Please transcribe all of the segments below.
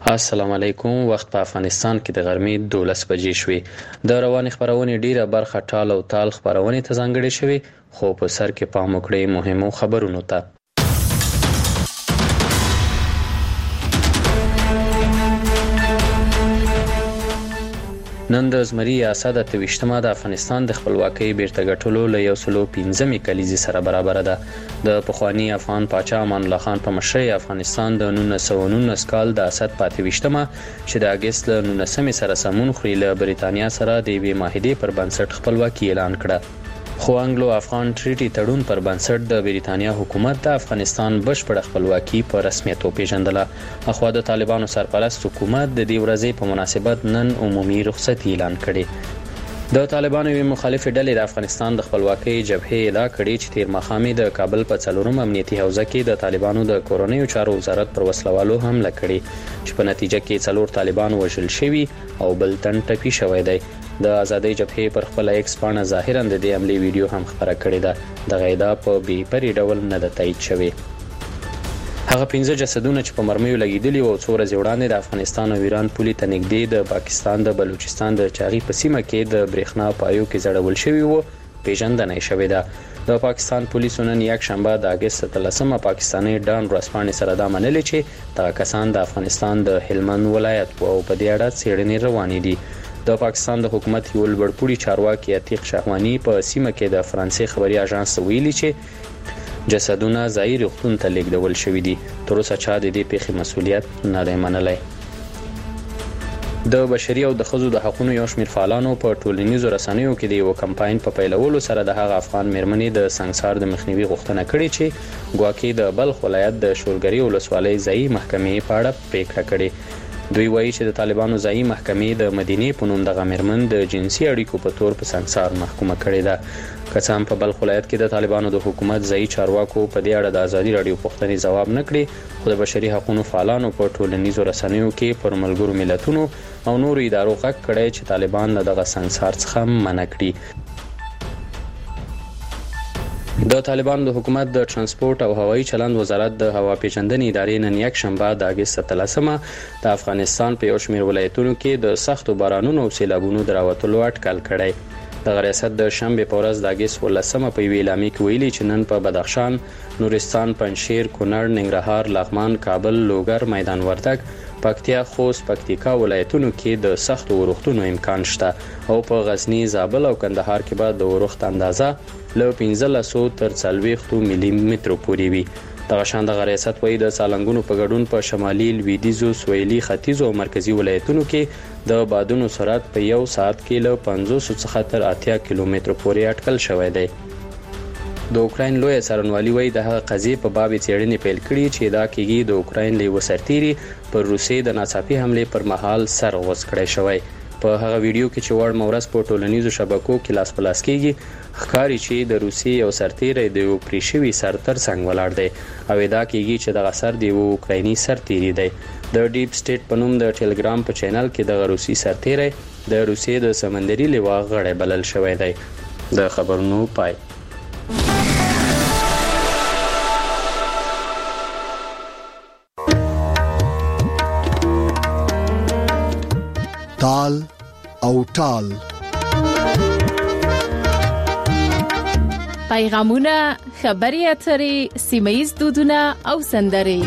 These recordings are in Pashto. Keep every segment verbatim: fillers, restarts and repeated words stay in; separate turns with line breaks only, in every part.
السلام علیکم. وخت په افغانستان کې د غرمې دولس بجې شوې. د روانې خبرونې ډیره برخه ټال او تال خبرونې ته ځانګړې شوې، خو په سر کې پام وکړئ مهمو خبرونو ته. نن د زمري اسد اته ویشتمه د افغانستان د خپلواکۍ بیرته ګټلو له یو سلو پنځمې کلیزې سره برابر ده. د پخوانی افغان پاچا امان الله خان په مشرۍ افغانستان د نولس سوه نولس کال د اسد په اته ویشتمه چې د اګست له نولسمې سره سمون خوري له بریتانیا سره د یوې معاهدې پر بنسټ خپلواکي اعلان کړه. خو انګلو افغان ټریټي تړون پر بنسټ د بریتانیا حکومت د افغانستان بشپړه خپلواکي په رسمیت وپیژندله. اخوا د طالبانو سرپرست حکومت د دې ورځې په مناسبت نن عمومي رخصتي اعلان کړي. د طالبانو یوې مخالفې ډلې د افغانستان د خپلواکۍ جبهې ادعا کړې چې تیر ماښام د کابل په څلورم امنیتي حوزه کې د طالبانو د کورنیو چارو وزارت پر وسلوالو حمله کړې چې په نتیجه کې څلور طالبان وژل شوي او بل تن ټپي شوی دی. د آزادۍ جبهې پر خپل ایکس پاڼه ظاهرا د دې حملې ویډیو هم خپره کړې ده. دغه ادعا په بې پرې ډول نه ده تایید شوې. هغه پنځه جسدونه چې په مرمیو لګیدلي او څو ورځې وړاندې د افغانستان او ایران پولې ته نږدې د پاکستان د بلوچستان د چاغي په سیمه کې د برېښنا پایو کې ځړول شوي وو پیژندنه شوې ده. د پاکستان پولیسو نن یک شنبه د اګست اتلسمه پاکستاني ډان ورځپاڼې سره دا منلې چې دغه کسان د افغانستان د هلمند ولایت او په دې اړه څېړنې روانې دي. د پاکستان د حکومت یو لوړپوړي چارواکي عتیق شهوانی په سیمه کې د فرانسې خبري اژانس ویلي چې جسدونه ځای روغتون ته لیږدول شوي دي. تر اوسه چا د دې پیښې مسؤلیت نه دی منلی. د بشري او د ښځو د حقوقو یو شمېر فعالانو په ټولنیزو رسنیو کې د یو کمپاین په پیلولو سره د هغه افغان میرمنې د سنګسار د مخنیوي غوښتنه کړې چې ګواکې د بلخ ولایت د شورګري ولسوالۍ ځایي محکمې په اړه پریکړه کړې. دوی وایي چې د طالبانو ځایي محکمې د مدینې په نوم دغه میرمن د جنسي اړیکو په تور په سنګسار محکومه کړې ده. که څه هم په بلخ ولایت کې د طالبانو د حکومت ځایي چارواکو په دې اړه د ازادي راډیو پوښتنې ځواب نه کړي، خو د بشري حقوقو فعالانو په ټولنیزو رسنیو کې پر ملګرو ملتونو او نورو ادارو غږ کړی چې طالبان له دغه سنګسار څخه منع کړي. د طالبانو د حکومت د ترانسپورت او هوایي چلند وزارت د هوا پیژندنې ادارې نن یک شنبه د اګست اتلسمه د افغانستان په یو شمېر ولایتونو کې د سختو بارانونو او سیلابونو د راوتلو اټکل کړی. دغه ریاست د شنبې په ورځ د اګست ولسمه په یوې اعلامیه کې ویلي چې نن په بدخشان، نورستان، پنجشیر، کونړ، ننګرهار، لغمان، کابل، لوګر، میدان وردګ، پکتیا، خوست، پکتیکا ولایتونو کې د سختو ورښتونو امکان شته او په غزنی، زابل او کندهار کې به د ورښت اندازه له پنځلسو تر څلوېښتو ملي مترو پورې وي. دغه شان دغه ریاست وایي د سالنګونو په ګډون په شمالي، لویدیځو، سویلي، ختیځو او مرکزي ولایتونو کې د بادونو سرعت په یو ساعت کې له پنځوس څخه تر اتیا کیلومترو پورې اټکل شوی دی. د اوکراین لوی څارنوالي وایي د هغه قضیې په باب څېړنې پیل کړي چې دا کېږي د اوکراین له یوه سرتیري پر روسیې د ناڅاپي حملې پر مهال سر غوڅ کړی شوی. په هغه ویډیو کې چې وړ مورز په ټولنیزو شبکو کې لاس په لاس کېږي، ښکاري چې د روسیې یو سرتیری د یو پرې شوي سر تر څنګ ولاړ دی او ادعا کېږي چې دغه سر د یوه اوکرایني سرتیري دی. د ډیپ سټیټ په نوم د ټیلیګرام په چینل کې دغه روسي سرتیری د روسیې د سمندري لوا غړی بلل شوی دی. د خبرونو پای.
تال او تال
پیغامونه، خبري اترې، سیمه‌ییز دودونه او سندرې.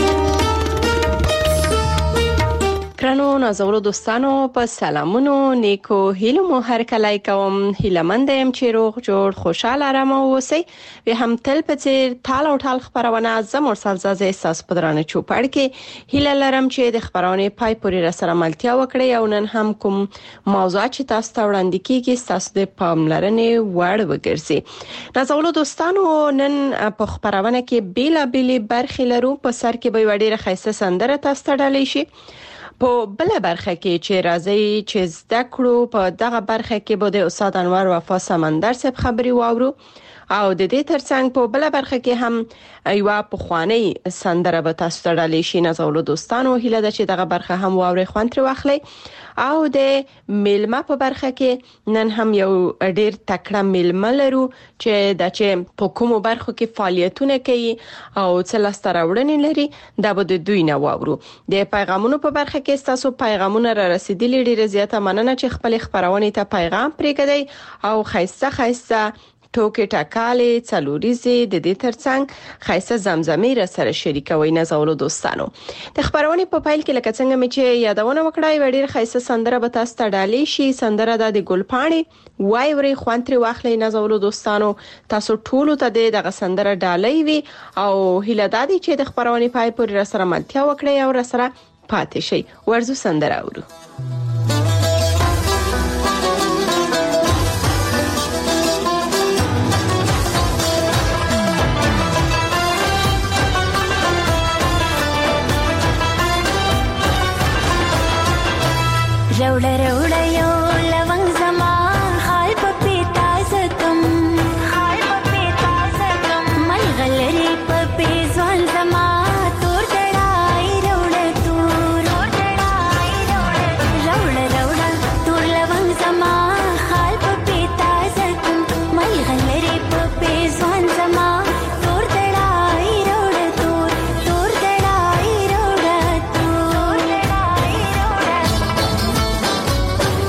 کرانو نازولو دوستانو په سلامونو، نیکو هیلو مو هر کله کوم. هیلمند يم چې روغ جوړ خوشاله آرام اوسئ. وی هم تل په څیر تال او تال خبرونه زموږ سلزازه احساس پدرانه چوپړ کې هیله لرم چې د خبرونه پای پورې را سره ملتیا وکړي او نن هم کوم موضوع چې تاسو ته وړاندې کیږي تاسو د پاملرنې وړ وګرځي. نازولو دوستانو نن په خبرونه کې بیلا بیل برخې لرو. په سر کې به وړي خیسته سندره تاسو ته ډالې شي. په بل برخه کې چې راځي چې زده کړو په دغه برخه کې به د استاد انور وفا سمندر صاحب خبري واورو. او د دې ترڅنګ په بل برخه کې هم یو پخوانی سندره به تاسو ته ډالې شي نازولو دوستانو هیله ده چې دغه برخه هم واوري خوان تر واخلي او د میلمه په برخه کې نن هم یو ډیر تکړه میلمه لرو چې د چې په کومو برخو کې فعالیتونه کوي او څه لاسته راوړنې لري دا به د دوی نه واورو د پیغامونو په برخه کې تاسو پیغامونه را رسیدلي ډیر زیاته مننه چې خپل خبرونه ته پیغام پرېږدئ او خایسته خایسته ټوکې ټکالې څلوريزي د دې ترڅنګ خایسته زمزمې را سره شریکوي نازولو دوستانو د خبرونه په فایل کې لکه څنګه مې چې یادونه وکړای وړي خایسته سندره به تاسو ته ډالې شي سندره د ګلپاڼې وای وري خوانتري واخلې نازولو دوستانو تاسو ټول ته د سندره ډالې وي او هیله دادی چې د خبرونه پای پورې را سره ملتیا وکړي او را سره پاتې شي ورزو سندره اورو
रौड़ रौड़ यो लवंग जमा खाल पपीता सकम खाल पपीता सकम मन गलरी पपी जवान जमा तोर दड़ाई रौड़ तूर तोर दड़ाई रौड़ रौड़ रौड़ तोर लवंग जमा खाल पपीता सकम मन गलरी पपी जवान जमा तोर दड़ाई रौड़ तूर तोर दड़ाई रौड़ तूर दड़ाई रौड़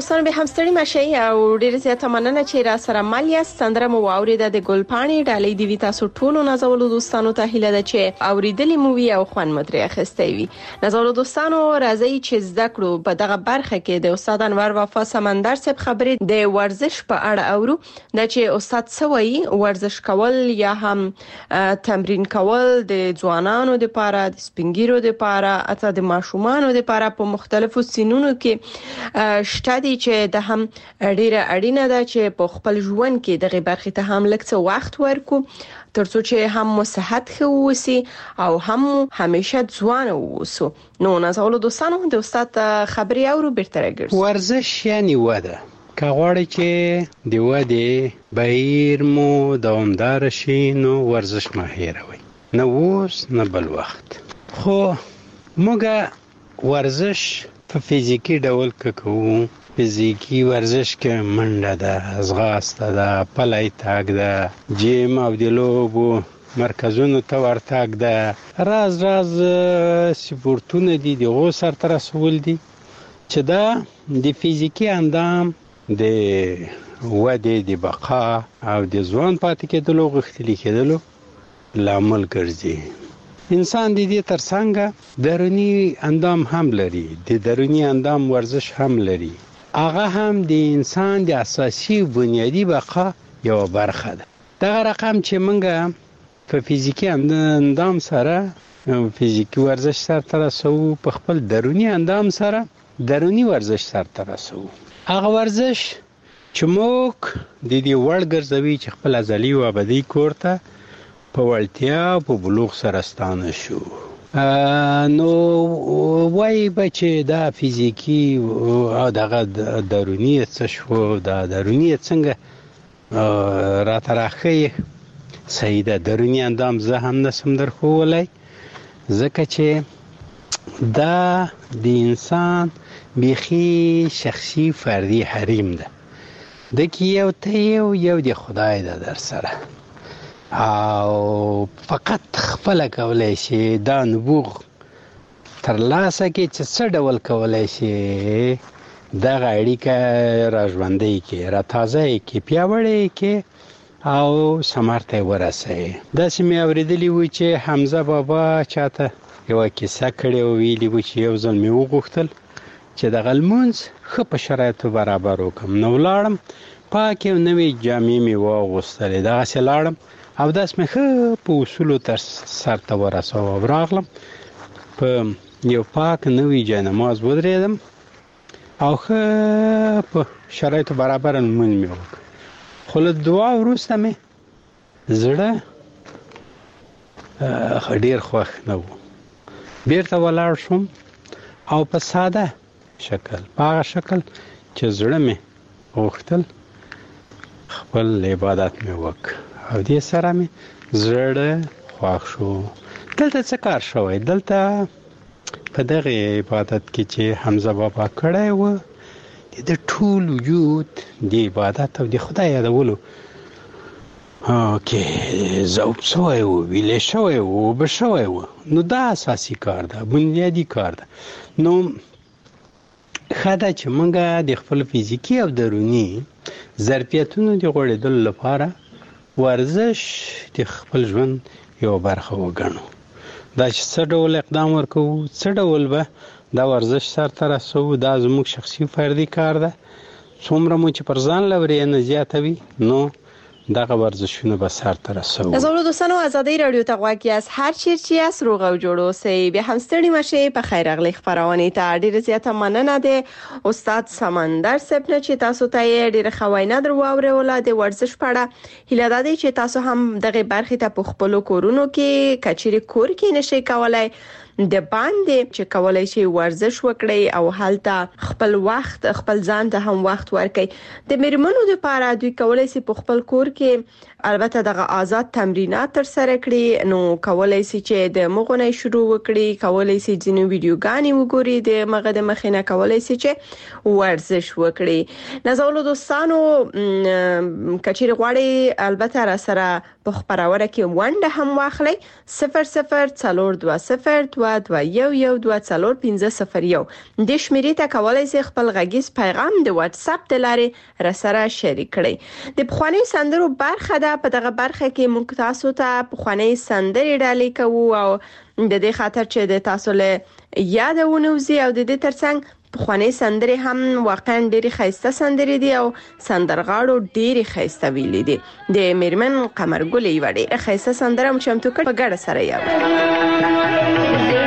دوستانو به هم ستړي مشي او ډیر زیاته مننه چې را سره مل یاست. سندره مو واوریده د ګلپاڼې ډالۍ دی وی تاسو ټولو نازولو دوستانو ته هیله ده چې اوریدلې مو وی او خوان متري اخستې وي. نازولو دوستانو راځي چې زده کړو په دغه برخه کې د استاد انور وفا سمندر صاحب خبرې د ورزش په اړه اورو. د چې استاد سوي ورزش کول یا هم تمرین کول د ځوانانو لپاره د سپینګیرو لپاره اته د ماشومانو لپاره په مختلفو سنونو کې شته دي چې د هم ډیره اړینه ده چې په خپل ژوند کې دغه برخه ته هم لکه وخت ورکو ترڅو چې هم صحت ښه ووسی او هم همیشه ځوان ووسو. نو نازولو دوستانو د استاد خبري اورو بیرته راګرځو.
ورزش یعنی وده که غواړي چې د وده بهیر مو دوامدار شي نو ورزش مه هیروئ، نه اوس نه بل وخت. خو موږ ورزش په فزیکی ډول کوو. فزیکی ورزش کې منډه ده، ځغاسته ده، پلی تګ ده، جیم او د لوبو مرکزونو ته ورتګ ده. راز راز سپورتونه دي دغه سرته رسول دي چې دا د فزیکی اندام د ودې د بقا او د ځوان پاتې کېدلو غوښتلي کېدلو لامل ګرځي. انسان د دې ترڅنګ درونی اندام هم لري، د درونی اندام ورزش هم لري. هغه هم د انسان د اساسي بنیادی بقا یو برخه ده. دغه رقم چې موږ په فزیکی اندام سره فزیکی ورزش سره ترسو، په خپل درونی اندام سره درونی ورزش سره ترسو. هغه ورزش چې موږ د دې وړ ګرځوي چې خپل ازلی او ابدي کورته په وړتیا په بلوغ سره ستانه شو. نو وای بچي دا فزیکی او دغه درونی څه شو، دا درونی څنګه را ترخی سیده درونی اندام زه هم نسم در خولای، ځکه چې دا د انسان بیخی شخصی فردی حریم ده. د کی یو ته یو یو د خدای ده در سره او فقط خپل کولای شي دا نبوغ تر لاسه کې چې څه ډول کولای شي دا اړیکه راژوندۍ کې را تازه کې پیاوړې کې او سمارته ورسه. دا چې مې اوریدلی و چې حمزه بابا چاته یو کیسه کړې او ویلي و چې یو ځل مې وغوښتل چې د غلمونز خو په شرایطو برابر وکم. نو لاړم پاکه نوې جامې مې واغوستلې، دا څه لاړم او داس مې خو په اصولو تر سر ته ورساو. راغلم په یو پاک نوې جنماز ودرېدم او خو په شرایطو برابر مون مې وکړ. خو له دعا وروسته مې زړه ډېر خوښ نه و. بیرته ولاړ شوم او په ساده شکل په هغه شکل چې زړه مې غوښتل خپل عبادت مې وکړ او دې سره مې زړه خوښ شو. دلته څه کار شوی؟ دلته په دغه عبادت کې چې حمزه بابا کړی و د ټول وجود د عبادت او د خدای یادولو کې ذوب شوی و، ویلې شوی و، اوبه شوی و. نو دا اساسي کار ده، بنیادي کار ده. نو ښه ده چې موږ د خپل فزیکي او دروني ظرفیتونو د غوړېدلو لپاره ورزش د خپل ژوند یو برخه وګڼو. دا چې څه ډول اقدام ورکوو، څه ډول به دا ورزش سرته رسوو، دا زموږ شخصي فردي کار ده. څومره مو چې پر ځان لوري نه زیاتوي نو دغه ورزشونه به سرته رسوو.
نازولو دوستانو ازادي رادیو ته غواړي از هر چیرې از روغ او جوړ اوسئ. به هم ستړي مشي. په خیر اغلی خبرونه ته ډیره زیاته مننه ده استاد سمندر صاحب نه چې تاسو ته ډیره خوینه درو اوره د ورزش په اړه هیله ده چې تاسو هم دغه برخه ته په خپل کورونو کې کچېری کور کې نشئ کولای د باندې چې کولای شي ورزش وکړي او هلته خپل وخت خپل ځان ته هم وخت ورکړي. د میرمنو لپاره دوی کولای شي په خپل کور کې البته دغه آزاد تمرینات تر سره کړي. نو کولای شي چې د مغونه شروع وکړي، کولای شي ځینې ویډیوګانې وګوري، د مغه د مخینه کولای شي چې ورزش وکړي. نازولو دوستانو کچېری غواړي البته را سره په خبرونه کې ونده هم واخلي. صفر صفر څلور دوه صفر دوه دوه دوه یو یو دوه څلور پنځه صفر یو د شمیرې ته کولای شئ خپل غږیز پیغام د واتس اپ د لارې راسره شریک کړئ. د پخواني سندرو برخه ده. په دغه برخه کې موږ تاسو ته پخواني سندرې ډالۍ کوو او د دې خاطر چې د تاسو له یادونه وزي او د دې ترڅنګ پخواني سندرې هم واقعا ډېری خیسته سندرې دي او سندرغاړو ډېری خیسته ویلي دي. د میرمن قمرګل یو ډېر خیسته سندره هم چمتو کړ په ګډه سره یو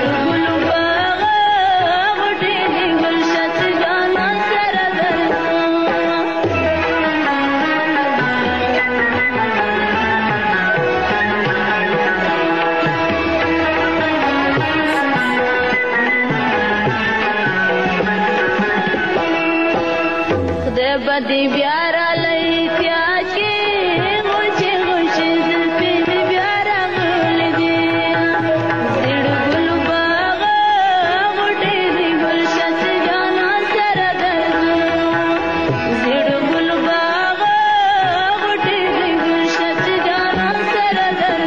बदी प्यारा लई प्याज के मुझे खुशी दिल पे प्यारा गुल दे सिड़ गुल बागा गुटे दी गुलशन से जाना सरदर सिड़ गुल बागा गुटे दी गुलशन से जाना सरदर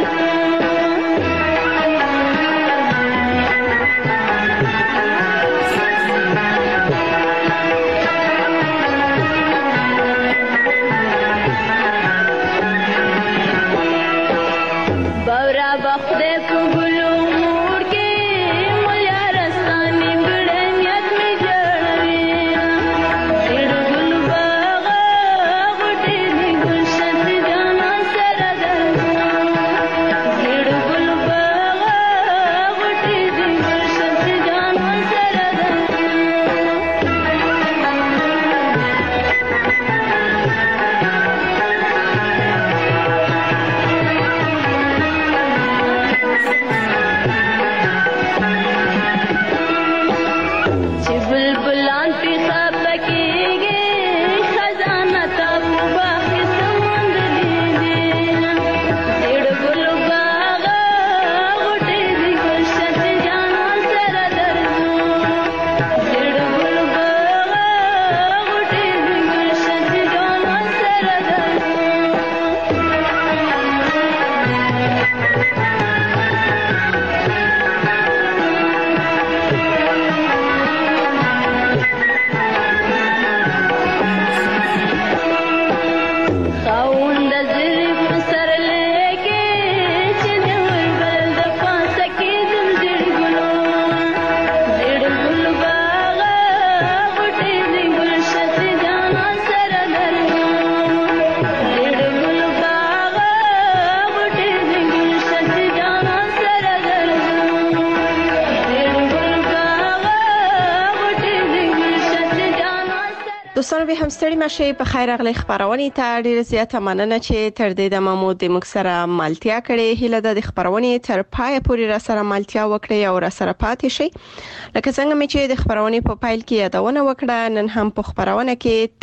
دوستانو به هم ستړي مشه په خیر اغلی خبرونه ته ډیره زیاته مننه چې تر دې د مامو د مکسره مالتیا کړي. هله د خبرونه تر پای پورې را سره مالتیا وکړي او را سره پاتې شي. لکه څنګه مې چې د خبرونه په پایل کې یادونه وکړه، نن هم په خبرونه کې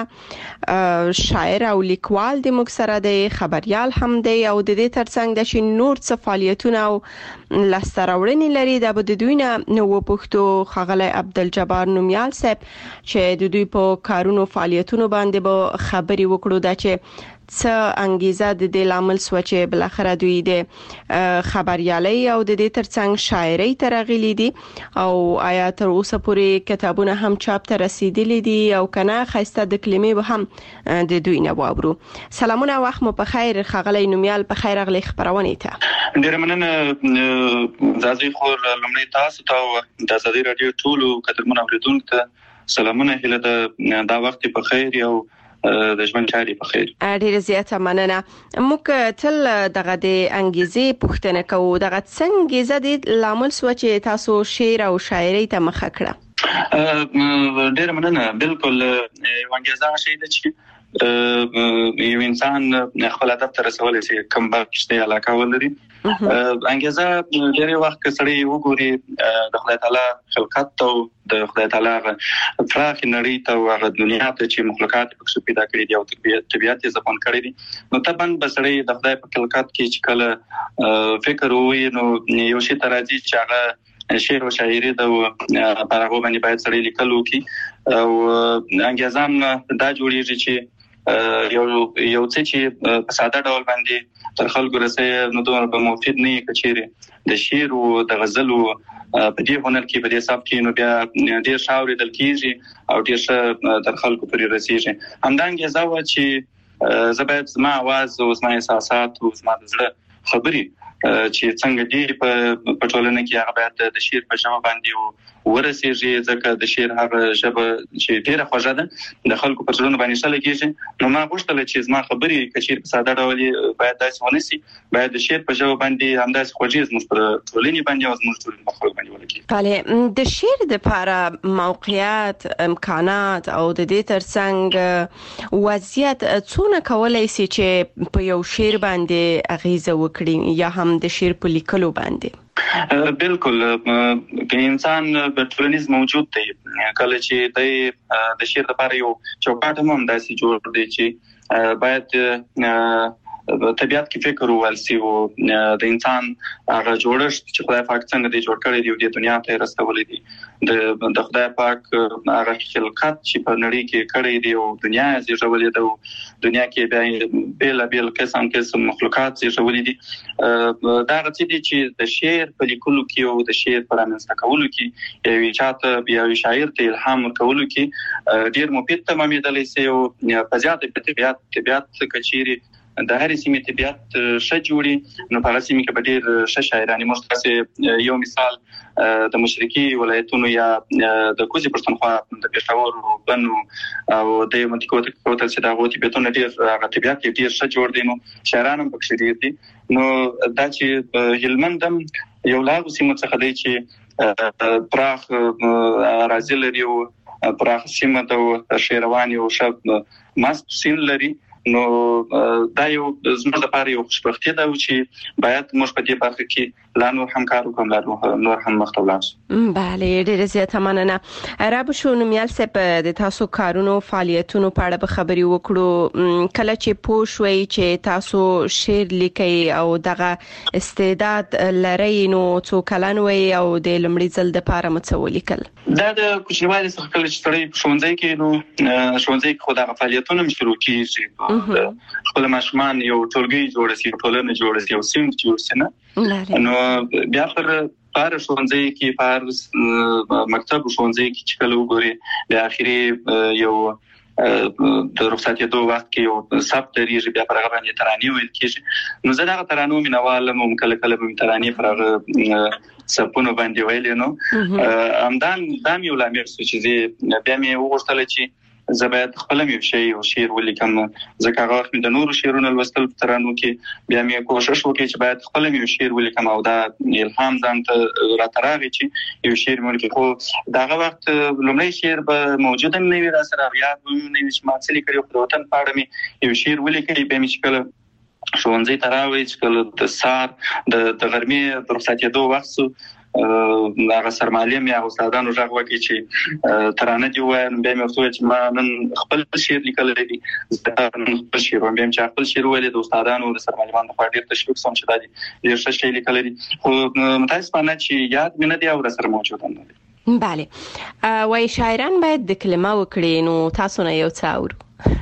تکړه شاعر او لیکوال د مکسره د خبريال هم دی او د دې ترڅنګ د شي نور څه فعالیتونه او لستراوړنې لري. د بدوینه نو پښتو خغله عبدالجبار نومیال صاحب چې د دوی په کارونو فعالیتونو باندې به خبري وکړو دا چې څه انګیزه د دې لامل سوچې بل اخر دوی د خبريالي او د دې ترڅنګ شاعري ترغلي دي او آیا تر اوسه پورې کتابونه هم چاپ ته رسیدلي دي او کنه خسته د کلمې به هم د دوی نه وابرو. سلامونه وخت مو په خیر خغلی نومیال په خیر اغلی خبرونه ته
ډیر مننه زازي خور لمړی تاسو ته د ازادي رادیو ټولو قدرمن اوریدونکو ته سلامونه هله د دا وخت په خیر او د ژوند چاري په خیر.
ډیر زیاته مننه. موږ تل دغه د انګیزې پوښتنه کوو دغه څنګه زده لامل سوچې تاسو شعر او شاعري ته مخه کړه؟
ډیر مننه. بالکل وانګیزه شي د چې یو انسان خپل هدف ته رسول شي کوم بشته علاقه ولري. انګیزه ډیر وخت کسړي وګوري د خدای تعالی خلقت او د خدای تعالی فراخ نړۍ ته او دنیا ته چې مخلوقات پکې پیدا کړی دي او طبيعت یې ځپون کړی دي. نو طبعا بسړي د خدای په خلقت کې چې کله فکر وي نو یو شی تراځي چې هغه شعر او شاعري د پرغو باندې باید سړي لیکلو کې او انګیزام دا جوړیږي چې یو یو څه چې په ساده ډول باندې تر خلکو رسي نو دومره به مفید نه کچېره د شعر او د غزل او په دې هنر کې په دې صف کې نو بیا ډېر شاوري دل کېږي او ډېر ښه تر خلکو پورې رسیږي. همدانګه زاوه چې زبېد زما आवाज او زما احساسات او زما د زړه خبري چې څنګه دی په پټولنه کې هغه باید د شعر په ژبه باندې ورسېږي ځکه د شعر هغه ژبه چې ډېره خوږه ده د خلکو په ژوند باندې شل کېږي. نو ما غوښتل چې زما خبري کچیر په ساده ډول باید داسې ونسي باید د شعر په ژبه باندې همداسې خوږې زموږ پر ټولنې باندې او زموږ ټولنې په خلکو باندې ولګي.
بله د شعر د لپاره موقعیت امکانات او د دې ترڅنګ وضعیت څونه کولای شي چې په یو شعر باندې اغیزه وکړي یا هم د شعر په لیکلو باندې؟
بالکل که انسان په ټولنیز موجود دی کله چې د شعر لپاره یو چوکاټ هم داسې جوړ دی چې باید طبيعت کې فکر ووالسي او د انسان هغه جوړښت چې خدای پاک څنګه دی جوړ کړی دی د دنیا ته رسولې دي د د خدای پاک هغه خلقت چې په نړۍ کې کړی دی او دنیا یې جوړولې ده دنیا کې به بیل بیل قسم قسم مخلوقات یې جوړولې دي دا غوښتي دي چې د شعر په لیکلو کې او د شعر په رامنځته کولو کې یو چاته بیا شاعر ته الهام ورکولو کې ډیر مفید تمامېدلی سي او په زیاته په طبيعت طبيعت کچيري د هرې سیمې طبيعت ښه جوړي نو په هغه سیمه کې به ډېر ښه شاعران مستقصي یو مثال د مشرقي ولایتونو یا د کوزي پښتونخوا د پېښور بنو او د منطقو ته کوتل چې دا غوتي بهتونه ډېر هغه طبيعت ډېر ښه جوړ دي نو شاعران هم پکې ډېر دي نو دا چې هلمندم یو لاغو سیمه څخه دی چې پراخ راځي لري او پراخ سیمه د شیروانی او شب مست سین لري نو دا یو زموږ لپاره یو خوشبختي ده چې باید موږ په دې برخه کې لا نور هم کار وکړو نور هم مخته ولاړ شو.
بله ډېر زیاته مننه. رب شو نومیال صاحب د تاسو کارونو فعالیتونو په اړه به خبري وکړو کله چې پوه شوي چې تاسو شعر لیکئ او دغه استعداد لرئ نو څو کلن وئ او د لومړي ځل د پاره مڅ ولیکل؟
دا د کوچنیوالي څخه کله چې سړی په ښوونځي کې نو ښوونځي کې خو دغه فعالیتونه شروع کیږي خپل ماشومان یو ټولګي جوړ شي ټولنه جوړ شي او سیم جوړ شي نه نو بیا پر پر ښوونځي کې پر مکتب ښوونځي کې چې کله وګوري د اخیری یو د رخصتۍ دوه وخت کې یو سبت لري بیا پر هغه باندې ترانې ویل کېږي نو زه دا ترانو مینوال مم کله کله به ترانې پر هغه سپونو باندې ویل نو همدان دام یو لامل چې بیا مې وغوښتل چې زبېد خپل مې شي او شعر ولیکم ځکه هغه وخت د نورو شعرونو لوستل ترانو کې بیا مې کوشش وکړ چې باید خپل مې شعر ولیکم او دا الهام ځان ته راتراغی چې یو شعر مې ولیکم داغه وخت لومړی شعر به موجود نه وي را سره یاد مې نه وي چې ما څه لیکلو په وطن پاړه مې یو شعر ولیکم به مې شکل ښوونځي تراوي چې کله د سار د د غرمې د رخصتۍ دوه وخت هغه سرمالیم یا استادانو ژغ وکړي چې ترانه دی وای نو به مې وڅوي چې ما نن خپل شعر لیکل دي خپل شعر هم چې خپل شعر ویل د استادانو د سرمالیمان په ډیر تشویق سم چې دي ډیر ښه شعر لیکل دي خو متاسفانه چې یاد مې نه دی او سره موجود نه دي.
بله وای شاعران باید د کلمه وکړي نو تاسو نه یو څه اورو.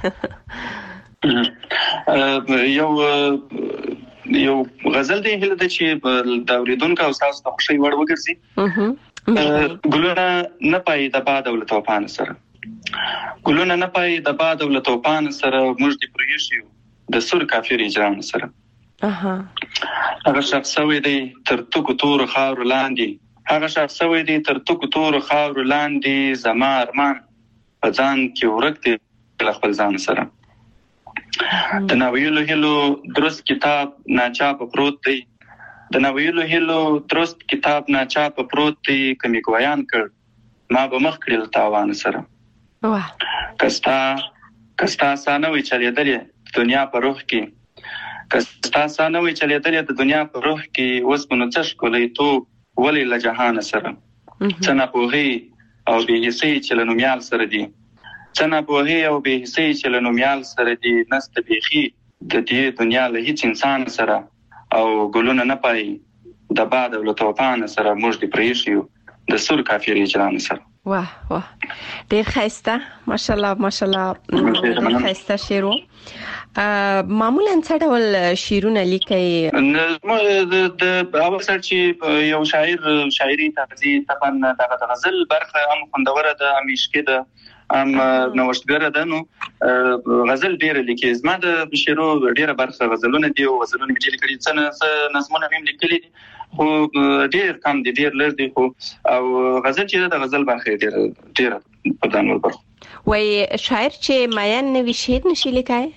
یو یو غزل دی هله د چې د اوریدونکو او تاسو د خوشي وړ وګرځي ګلونه نه پای د باد او توپان سره ګلونه نه پای د باد او توپان سره موږ دی پرېښیو د سر کافر اجرام سره اها هغه شخص وې دی تر توکو تور خاور لاندې هغه شخص وې دی تر توکو تور خاور لاندې زما ارمان په ځان کې ورکته خپل ځان سره د ناویلو هلو درست کتاب ناچاپ پروت دی د ناویلو هلو درست کتاب ناچاپ پروت دی کمی ګویان کړ ما به مخ کړل تاوان سره واه کستا کستا سانوي چلیدلې دنیا په روح کې کستا سانوي چلیدلې د دنیا په روح کې اوس په نڅ کولې تو ولې له جهان سره څنګه پوهي او به هیڅ چلنو میال سره دی څنګه په او به حصے چې لنومیال سره دی نست بيخي د دې دنیا له هیڅ انسان سره او ګلونه نه پای د باد او توپان سره موږ دی پرېښیو د سر کافر اجرام سره.
واه واه ډیر ښایسته ماشاءالله ماشاءالله ډیر ښایسته شعر و. معمولا څه ډول شعرونه لیکي؟
د اول سر چې یو شاعر شاعري تفضی طبعا د غزل برخه هم خوندوره ده، هم عشقي ده، هم نوښتګره ده. نو غزل ډیر لیکي. زما د شعرو ډیره برخه غزلونه دي او غزلونه مې لیکلي، څه نظمونه هم لیکلي دي خو ډیر کم دي، ډیر لږ دي. خو او غزل چې د غزل برخه ډیر ډیر په دانو برخه
وای شاعر چې ماین نوی شعر نشي لیکای.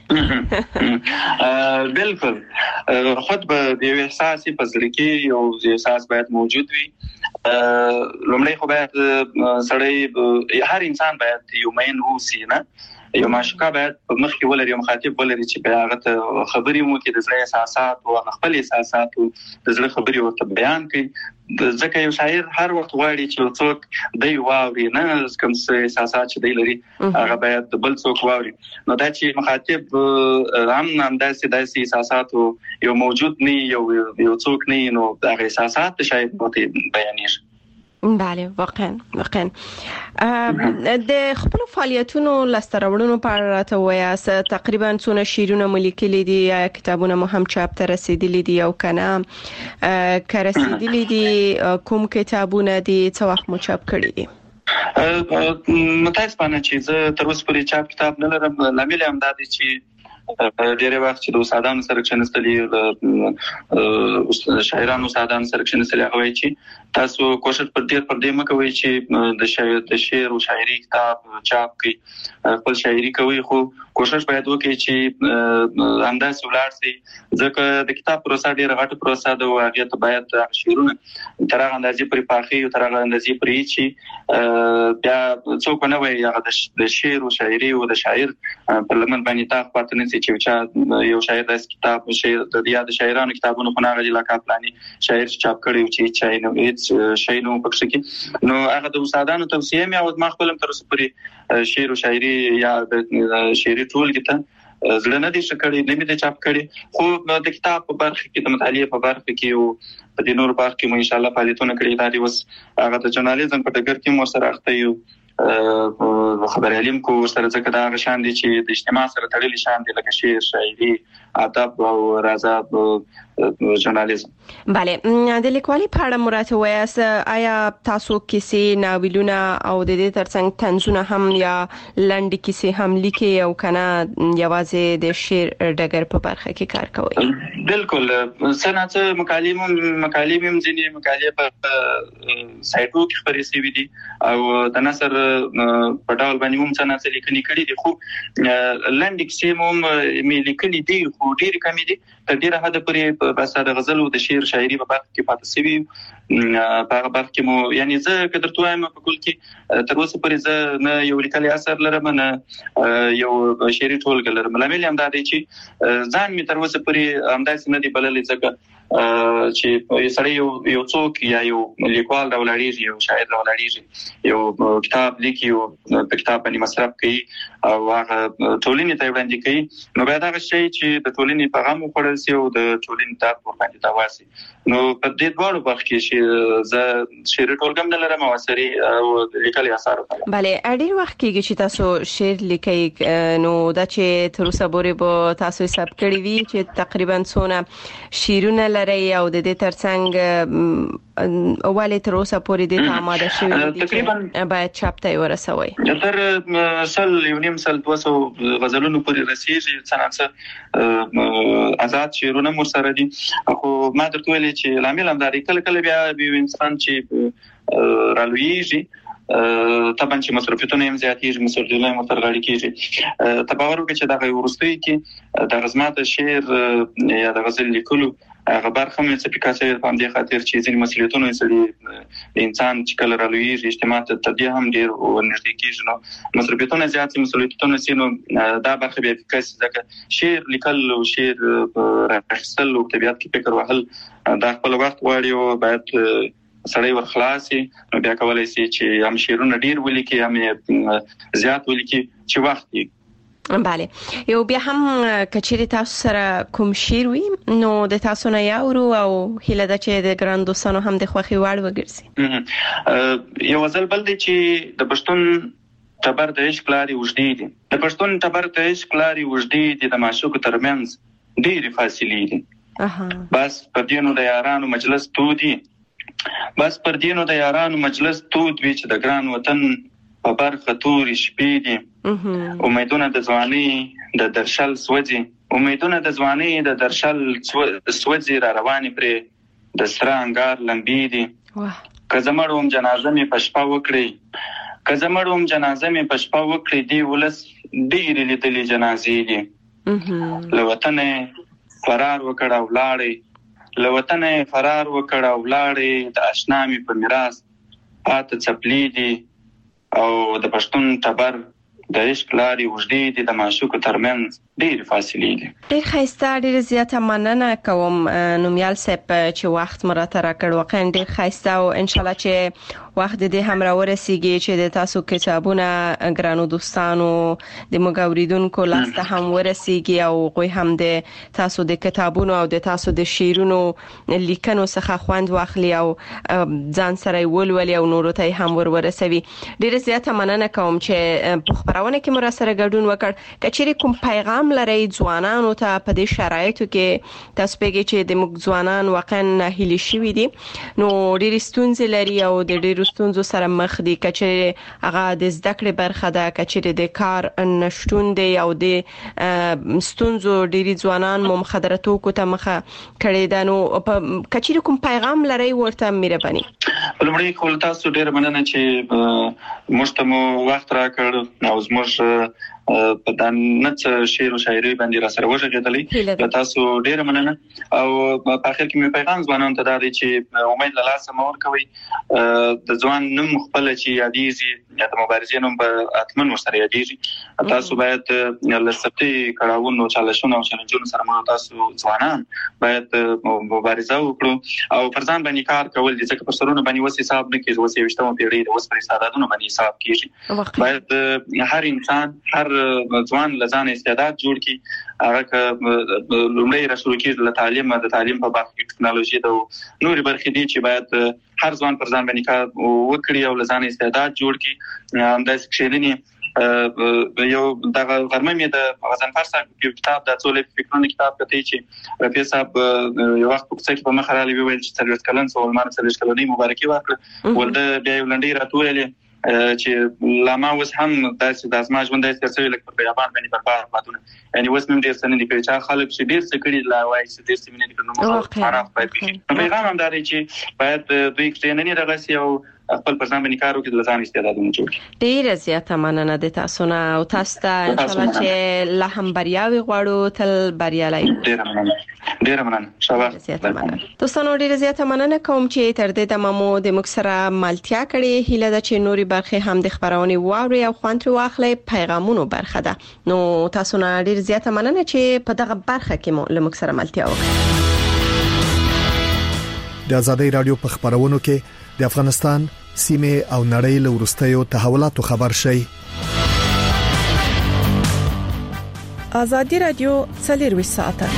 بالکل خود به د یو احساس په زړه کې یو احساس باید موجود وي. لومړی خو باید سړی هر انسان باید یو ماین اوسي، نه یو معشوقه باید په مخ کې ولري، یو مخاطب ولري چې بیا هغه ته خبرې وکړي، د زړه احساسات او خپل احساسات او د زړه خبرې ورته بیان کړي. ځکه یو شاعر هر وخت غواړي چې څوک دی واوري، نه کوم څه احساسات چې دی لري هغه باید بل څوک واوري. نو دا چې مخاطب هم همداسې داسې احساسات یو موجود نه یو یو څوک نه، نو دا احساسات شاید ورته بیانېږي.
بله واقعا واقعا. د خپل فعالیتونو لسترورونو په اړه راته وایاست. تقریبا څونه شعرونه مو لیکلي دي، کتابونه مو هم چاپ ته رسیدلي دي او کنه که رسیدلي دي کوم کتابونه دي، څه وخت مو چاپ کړي دي؟
متاسفانه چې زه تر اوسه پورې چاپ کتاب نه لرم. لامل هم دا دی چې ډېر وخت چې د استادانو سره کښېنستلي، د شاعرانو استادانو سره کښېنستلي، هغه وایي چې تاسو کوشش پر دې پر دې مکوئ چې د شاعر د شعر او شاعري کتاب چاپ کړئ، خپل شاعري کوئ، خو کوشش باید وکړئ چې همداسې ولاړ شئ. ځکه د کتاب پروسه ډېره غټه پروسه ده او هغې ته باید شعرونه تر هغه اندازې پورې پاخه او تر هغه اندازې پورې چې بیا څوک ونه وایي هغه د شعر او شاعري او د شاعر پر لمن باندې تا پاتې نه شي چې چا یو شاعر داسې کتاب شعر د یاد شاعرانو کتابونو خو هغه علاقه پلاني شاعر چې چاپ کړی و چې چا نه هیڅ شی نه پکې کې، نو هغه د استادانو توصیه مې او ما خپل تر اوسه پورې شعر او شاعري یا د شعري ټولګي ته زړه نه دي شکړی، نه مې د چاپ کړي. خو د کتاب په برخه کې، د مطالعې په برخه کې او په دې نور برخه کې مو ان شاء الله فعالیتونه کړي. دا دی اوس هغه د ژورنالیزم په ډګر کې مو سره اخته یو خبر علم کو سره ځکه دا غشان دي چې د اجتماع سره تړلي شان دي لکه شعر، شاعري، ادب او رازاب ژورنالیزم.
بله، د لیکوالي په اړه مراد وایاست. آیا تاسو کیسې، ناولونه او د دې ترڅنګ طنزونه هم یا لنډې کیسې هم لیکي او کنه یوازې د شعر ډګر په برخه کې کار کوئ؟
بالکل، سنت مکالم مکالم ځینې مکالمې په سایټو کې خبرې شوي دي او د نثر په ډول باندې هم سنت لیکنې کړي دي، خو لنډې کیسې هم مې لیکلي دي خو ډېرې کمې دي. تر ډېره حده پورې بس د غزل او د شعر شاعري په برخه کې پاتې شوي. په هغه برخه کې مو یعنی زه که درته وایم په کل کې تر اوسه پورې زه نه یو لیکلي اثر لرم نه یو شعري ټولګه لرم. لامل یې همدا دی چې ځان مې تر اوسه پورې همداسې نه دی بللی، ځکه چې سړی یو یو څوک یا یو لیکوال راولاړېږي، یو شاعر راولاړېږي، یو کتاب لیکي او په کتاب باندې مصرف کوي او هغه ټولنې ته وړاندې کوي، نو باید هغه شی چې د ټولنې په غم وخوړل شي او د ټولنې درد ورباندې دوا شي. نو په دې دواړو برخو کې چې زه شعري ټولګه هم نه لرم او اثري او لیکلي اثار هم.
بله، ډېر وخت کېږي چې تاسو شعر لیکئ، نو دا چې تر اوسه پورې به تاسو حساب کړی وي چې تقریبا څونه شعرونه لري او د دې ترڅنګ ولې تر اوسه پورې د آماده شوي دي تقریبا باید چاپ ته ورسوي؟
تر سل یو نیم سل دوه سوه غزلونو پورې رسیږي، څنګه آزاد شعرونه مو سره دي. خو ما درته ویلي چې لامل هم دا دی کله کله بیا یو انسان چې رالویږي طبعا چې مصرفیتونه هم زیاتېږي، مسؤلیتونه هم ورته غاړې کېږي. ته باور وکړه چې دغه وروستیو کې د زما د شعر یا د غزل لیکلو هغه برخه مې څه پکاسه په همدې خاطر چې ځینې مسؤلیتونه یې انسان چې کله رالویږي اجتماع ته تر دې هم ډېر ورنږدې کېږي، نو مصرفیتونه زیات شي، مسؤلیتونه شي، نو دا برخه بیا پکاسي. ځکه شعر لیکل او شعر راخیستل او طبیعت کې فکر وهل دا خپل وخت غواړي او باید سړی ورخلاصي، نو بیا کولای شي چې هم شعرونه ډېر ولیکي هم زیات ولیکي چې وخت یې
بله یو بیا هم کچېری تاسو سره کوم شیر وي نو د تاسو نه یاورو او هیله ده چې د ګران دوستانو هم د خوخي وړ وګرځي.
یو ځل بل دی چې د پښتون تبر د عشق لاري وجدي دي د پښتون تبر د عشق لاري وجدي دي د معشوق ترمنځ ډېری فاصلې دي. اها بس پر دینو د یارانو مجلس تو دي بس پر دینو د یارانو مجلس تو دوی چې د ګران وطن په برخه توري شپې دي. امیدونه د ځواني د درشل سوځي امیدونه د ځواني د درشل سوځي را رواني پرې د سره انګار لمبي دي. که زمړوم جنازه می پشپا وکړي که زمړوم جنازه می پشپا وکړي دی ولس ډېر لیدلې جنازې دي. له وطن فرار وکړ او لاړې له وطن فرار وکړ او لاړې د آشنا می په میراث پات څپلې دي او د پښتون تبر د عشق لاري وجدي دي د معشوق ترمنځ ډېر فاصلې دي.
ډېر ښایسته ډېر زیاته مننه کوم نومیال صاحب چې وخت مراته راکړ واقعا ډېر ښایسته او ان شاء الله چې وخت دې هم راورسیږي چې د تاسو کتابونه ګرانو دوستانو د مګوریدونکو لاسته هم ورسیږي او غوي هم د تاسو د کتابونو او د تاسو د شعرونو لیکنو څخه خوند واخلي او ځان سره ولولي او نورو ته هم ورورسوي. ډېر زیاته مننه کوم چې په خبرونه کې مر سره ګډون وکړ. کچېری کوم پیغام لري ځوانانو ته په دې شرایطو کې تاسو پیګی چې د موږ ځوانان واقعا ناهیلي شوي دي نو ډېر ستونزې لري او د ډېر ستونزو سره مخ دي کچېری هغه د زده کړې برخه ده کچېری د کار نشټون دی او د ستونزو ډېر ځوانان مو مخدره توکو ته مخه کړي ده نو کچېری کوم پیغام لري ورته مهرباني.
لومړی خو تاسو ډېر مننه چې مشتمو وخت راکړ او زموږ په دانت شعر او شاعري باندې را سره وژغېدلې د تاسو ډېر مننه او په اخر کې مې پیغام ځوانانو ته دا دی چې امید له لاسه مور کوي د ځوان نوم خپل چې یادېږي یا د مبارزې نوم به اتمن ورسره یادېږي. تاسو باید له سختي کړهونو چالشونو او چیلنجونو سره مو تاسو ځوانان باید مبارزه وکړو او پر ځان باندې کار کول دي ځکه په سرونو باندې وس حساب نه کیږي وس یوشتمه پیړۍ د وس پر استعدادونو باندې حساب کیږي. باید هر انسان هر ځوان لزان استعداد جوړ کی هغه لومړی رسول کېږي له تعلیم د تعلیم په برخه کې ټکنالوژي د نوري برخې دي چې باید هر ځوان پر ځان باندې کار وکړي او لزان استعداد جوړ کی. همداسې کښېنني یو دغه غرمه مې د غزنفر صاحب یو کتاب د څولې فکرونو کتاب کته چې رفیع صاحب یو وخت په څه کې په مخ راغلی ویل چې څلور کلن سوال مان څلور کلنې مبارکي ورکړه ولده بیا یو لنډي راتولې چې لاما وس هم داسې د ازما ژوند داسې څه لکه په یابان باندې په بار پاتونه یعنی وس نن ډیر سن دي چې خلک چې ډیر څه کړي لا وایي چې ډیر څه مینه دي نو معرف پاتې پیغام هم دا دی چې باید دوی کښېنني دغه سی او خپل پرځان باندې کار وکړي لزان استعدادونه جوړ.
ډیر زیاته مننه د تاسو نه او تاسو ته ان شاء الله چې لا هم بریاوي غواړو تل بریالي.
ډیر مننه ډیر مننه شابه
دوستانو ډیر زیاته مننه کوم چې تر دې د مامو د مکسره مالتیا کړي هیله ده چې نوري برخه هم د خبرونه واوري او خوند واخلي پیغامونو برخه ده. نو تاسو نه ډیر زیاته مننه چې په دغه برخه کې مو لمکسره مالتیا وکړه.
د آزادۍ رادیو په خبرونو کې د افغانستان سیمه او نړۍ له ورستیو تحولاتو خبر شي.
آزادۍ رادیو څلور ساعته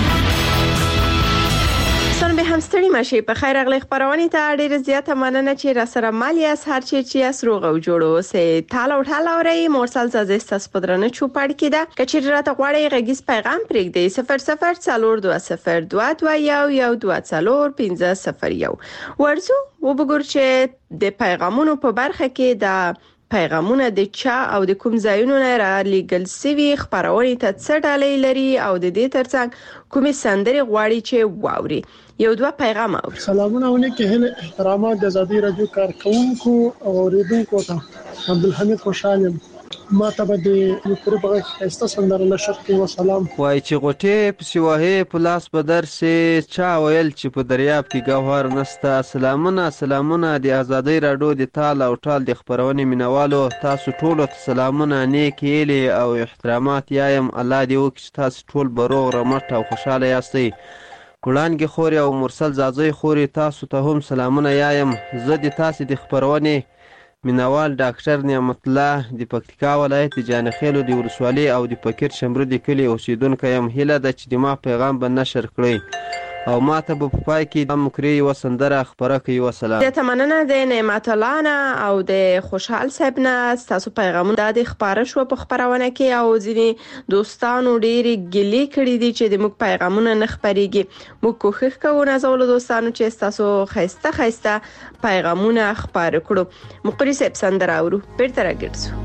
سن به همستړي ماشي په خیر اغلی خبرونه ته ډیره زیاته مننه چې را سره مالیاس هر چی چې اسروغ او جوړو سه تاله او ټاله اوري مرسل زازست سپدرنه چوپړ کېده کچې راته غواړي غږیز پیغام پرېږدي صفر صفر څلور دوه صفر دوه دوه یو یو دوه څلور پنځه صفر یو ورزو وبګور چې د پیغامونو په برخه کې د پیغامونه د چا او د کوم ځایونو نه را لیګل سوي خبرونه ته څه ډالۍ لري او د دې ترڅنګ کومې سندري غواړي چې واوري. یو دوه پیغام او
سلامونه ونکه هله احترامات د آزادۍ رادیو کارکونکو او اوریدونکو ته عبدالحمید خوشاله ما ته به د یو پربغه خسته سندره نشر کې وسلام
وای چې غټه په سیواه په لاس په درسه چا ویل چې په دریاب کې گوهر نسته. سلامونه سلامونه د آزادۍ رادیو د تال او ټال د خبرونه مینوالو تاسو ټول ته سلامونه نیک هیلي او احترامات یایم. الله دې وکړي تاسو ټول بروغ رمټ او خوشاله یاستئ. ګلانګي خوري او مرسل زازي خوري تاسو ته هم سلامونه یایم. زه د تاسو د خبرونه مینوال ډاکټر نعمت الله د پکتیکا ولایت د جانخیلو د ولسوالۍ او د فقیر شمرو د کلي اوسیدونکی یم. هیله ده چې د ما پیغام به نشر کړئ او ما ته به په پای کې د مکرې یوه سندره خپره کړئ. وسلام.
زیاته مننه د نعمت الله نه او د خوشحال صاحب نه. ستاسو پیغامونه د خپاره شو په خپرونه کې او ځینې دوستانو ډېرې ګیلې کړي دي چې د موږ پیغامونه نه خپرېږي. موږ کوښښ کوو نازولو دوستانو چې ستاسو ښایسته ښایسته پیغامونه خپاره کړو. مقری صاحب سندره اورو بیرته راګرځو.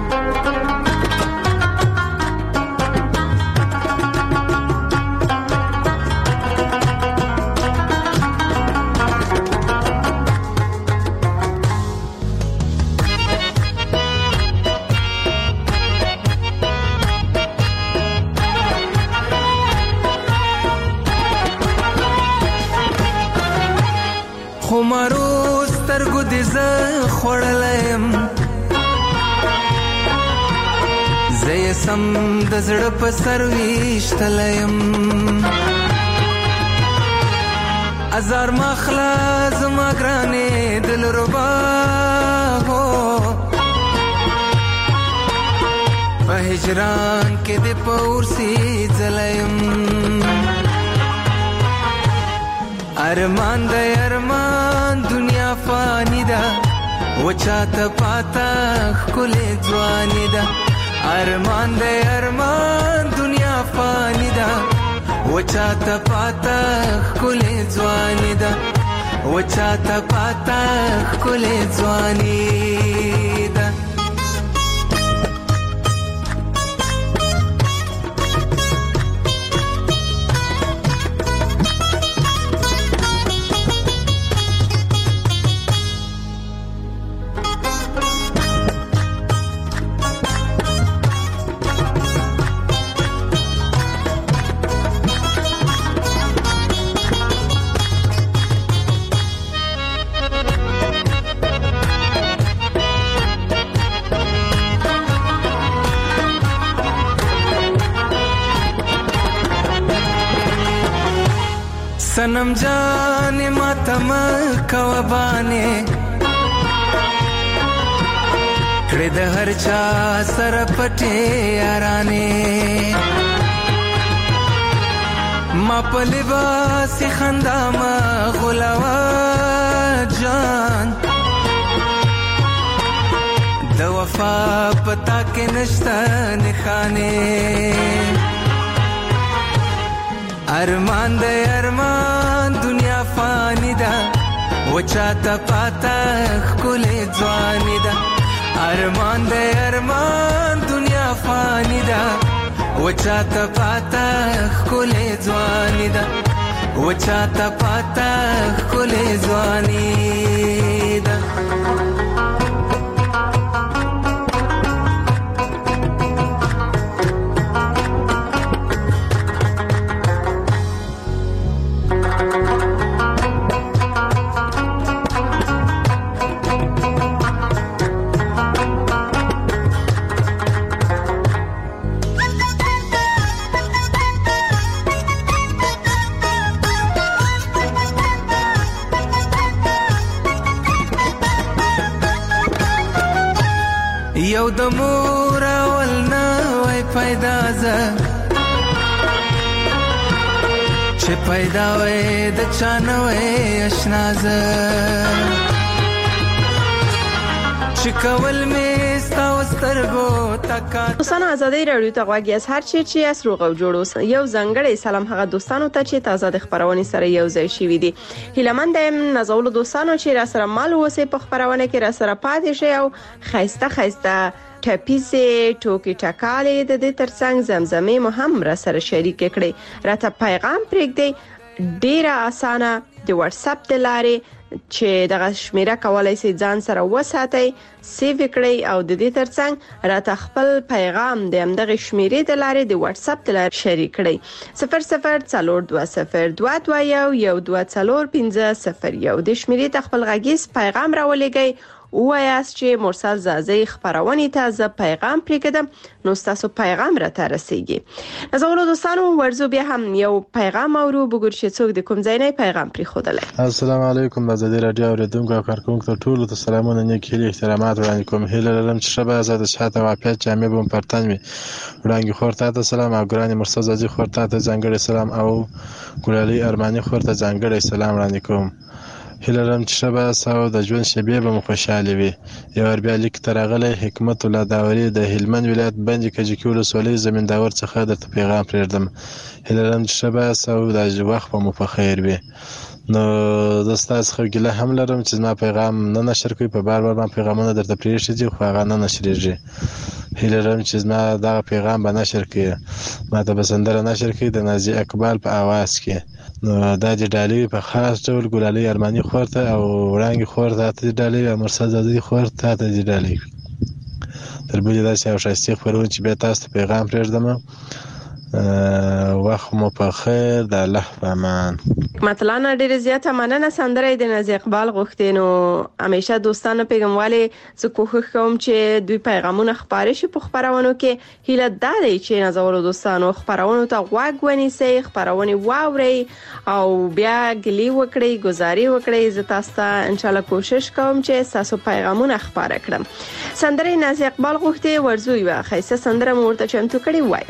خمارو سترګو دې زه خوړلیم، زه یې سم د زړه په سر ویشتلیم. ازار مخلا زما ګرانې دلربا هو، په هجران کې دې په اورسي ځلیم. ارمان د ارمان دنیا فانی ده، وچاته پاتا ښکلې ځواني ده. ارمان د ارمان دنیا فانی ده، وچاته پاتا ښکلې ځواني ده. وچاته پاتا ښکلې ځواني ده. सनम जाने मातम कवबाने कड़े द हर चा सर पटे याराने मा पलिबास खंदा मा गुलावा जान द वफा पता के नश्ता निखाने. ارمان د ارمان دنیا فانی ده، وچاته پاتا ښکلې ځواني ده. ارمان د ارمان دنیا فانی ده، وچاته پاتا ښکلې ځواني ده. وچاته پاتا ښکلې ځواني ده. یو د مور اول نه وای پیدا زه چې پیدا وای د چا نه وای اشنا زه چې کول مې ستا سترګو تکا.
دوستانو ازادي رادیو ته غواړي از هر چی چې اس روغ او جوړو یو ځنګړی سلام هغه دوستانو ته چې تازه د خبرونه سره یو ځای شوي دي. هیلمن دم نازول دوستانو چې را سره مال وسه په خبرونه کې را سره پاتې شي او خيسته خيسته ټپیزه ټوکی ټکالې د دې ترڅنګ زمزمې مو هم را سره شریک کړي. راته پیغام پرېږدي ډیره اسانه د واتس اپ د لارې چې دغه شمیره کولای شي ځان سره وساتئ، سیو کړئ او د دې ترڅنګ راته خپل پیغام د همدغه شمیرې د لارې د واتس اپ د لارې شریک کړئ. صفر صفر څلور دوه صفر دوه دوه یو یو دوه څلور پنځه صفر یو د شمیرې ته خپل غږیز پیغام راولېږئ وایاست چې مرسل زازی خبرونه ته ز پیغام پریږدم نو تاسو پیغام را ته رسیږي. نازولو دوستانو ورزو بیا هم یو پیغام اورو بګور چې څوک د کوم ځای نه پیغام پری خودلای.
السلام علیکم د ازادي رادیو اوریدونکو او کارکونکو ته ټول ته سلامونه نیک هیلې احترامات وړاندې کوم. هیله لرم چې شبه آزاد شاته واقعیت جامع بم پرتن وي. وړاندې خورته ته سلام او ګرانی مرسل زازی خورته ته ځانګړی سلام او ګلالي ارمانی خورته ځانګړی سلام وړاندې کوم. هیله لرم چې شبه ساو د ژوند شبيه به خوشاله وي. یو ور بیا لیک ترغله حکمت الله داوري د هلمند ولایت بنج کجکی ولسوالۍ زمینداور څخه درته پیغام پرېږدم. هیله لرم چې شبه ساو د وخت په مو په خیر وي. نو د تاسو خو ګله هم لرم چې ما پیغام نه نشر کوي په بار بار ما پیغامونه درته پرېږدي خو هغه نه نشریږي. هیله لرم چې ما دا پیغام به نشر کړي. ما ته بسندره نشر کړي د نازي اقبال په आवाज کې. نو دا د ډالۍ په خاص ډول ګلالي ارمانی خورته او وړانګي خورته ته ډالۍ او مرسل زازی خورته ته ډالۍ. تر بلې دا چې او شایسته خبرونه چې به تاسو پیغام پرېږدم. وخت مو په خیر د الله په امان.
مثلا ډېر زیاته مننه سندره د نازي اقبال غوښتنو. همیشه دوستانو پیغامواله زه کوښښ کوم چې دوی پیغامونه خبرې شي په خبرونو کې. هیله ده چې نازولو دوستانو خبرونو ته غوږ ونیسئ، خبرونه واورئ او بیا ګلی وکړئ، گزاري وکړئ. زه تاسو ته ان شاء الله کوشش کوم چې تاسو پیغامونه خبره کړم. سندره نازي اقبال غوښتي ورزوي واخی سندره مورته چمتو کړي وای.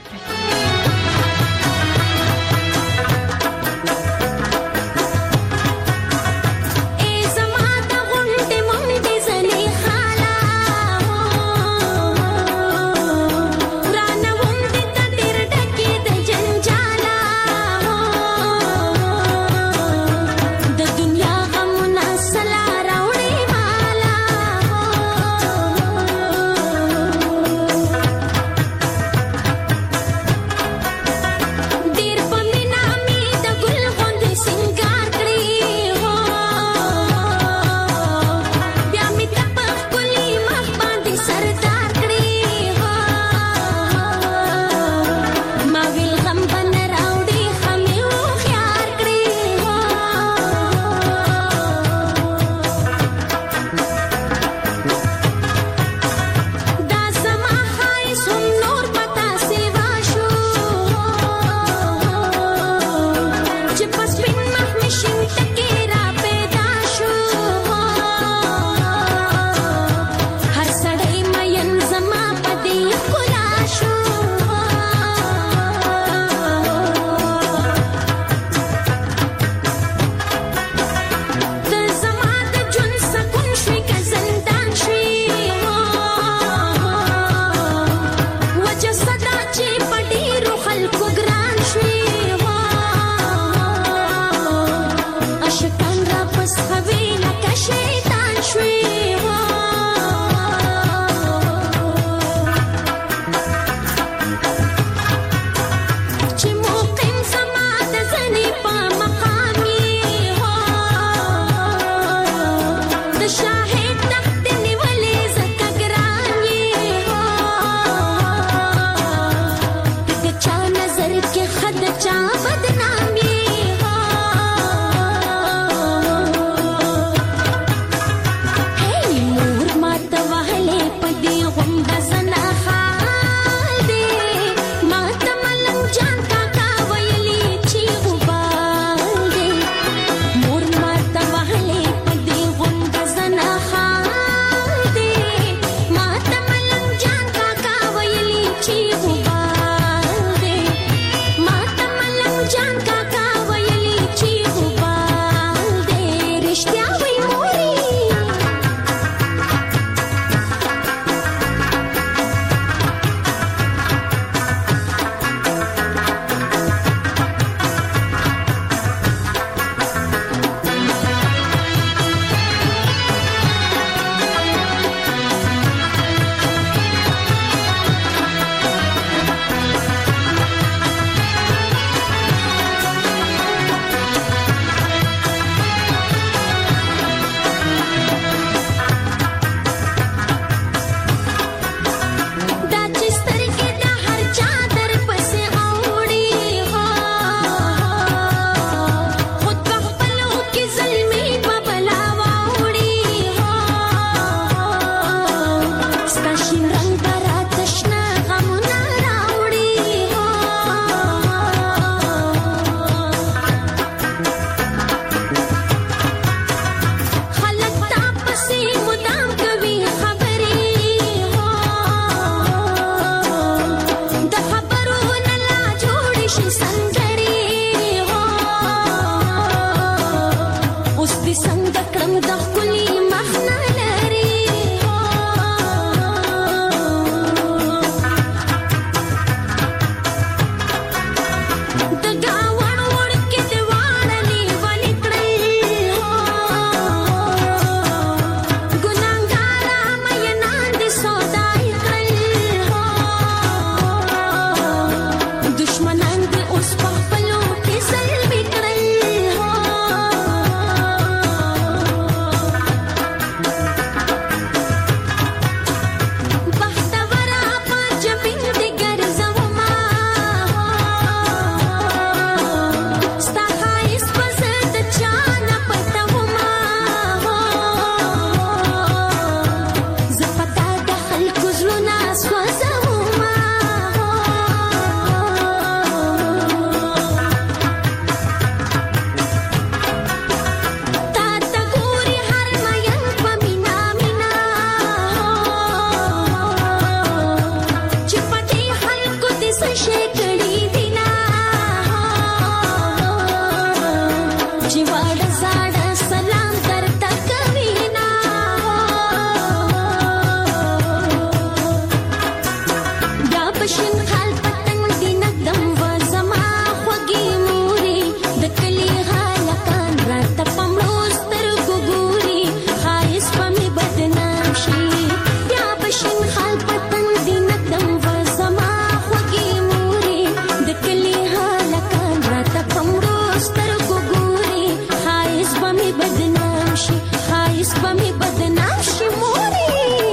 شي خایس په می بدنام شي موري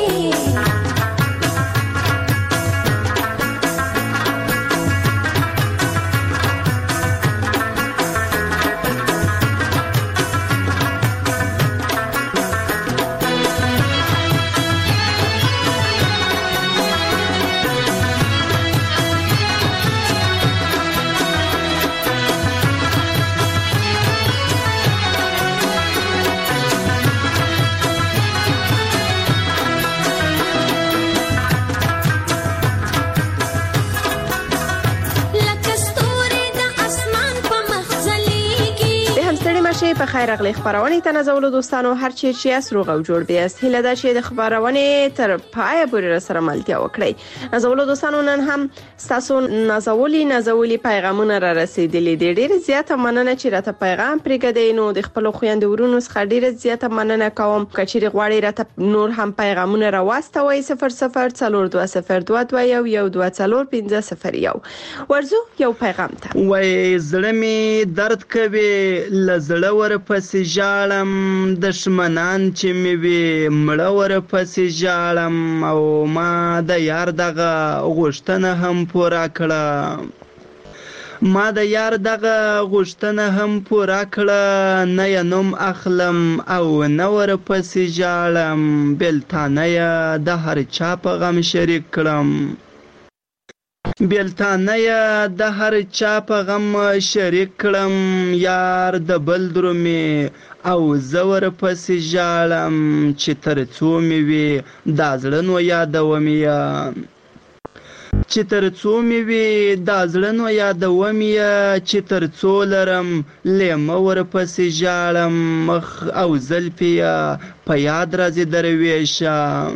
په خیر اغلی خبرونه ته نازولو دوستانو هر چی چې اسروغ او جوړ بیاست هله دا چې د خبرونه تر پای پورې سره ملتیا وکړي نازولو دوستانو نن هم تاسو نازولي نازولي پیغامونه را رسیدلي دي ډیر زیاته مننه چې راته پیغام پرېږدئ نو د خپل خويندو ورونو څخه ډیر زیاته مننه کوم کچېری غواړي راته نور هم پیغامونه را واستوي صفر صفر څلور دوه صفر دوه دوه یو یو دوه څلور پنځه صفر یو ورزو یو پیغام ته
وای زړه می درد کوي لزړه ورپسې ژاړم دشمنان چې مې وي مړه ورپسې ژاړم او ما د یار دغه غوښتنه هم پوره کړه ما د یار دغه غوښتنه هم پوره کړه نه یې نوم اخلم او نه ورپسې ژاړم بېلتانه یې د هر چا په غم شریک کړم بیلتانه یا د هر چا په غم شریک کړم یار د بل درومي او زور پسې ژاړم چې تر څو مې وي دا زړه نو یادوم یا چې تر څو مې وي دا زړه نو یادوم یا چې تر څو لرم لیمه ورپسې ژاړم مخ او زلفې یې په یاد راځي درویشه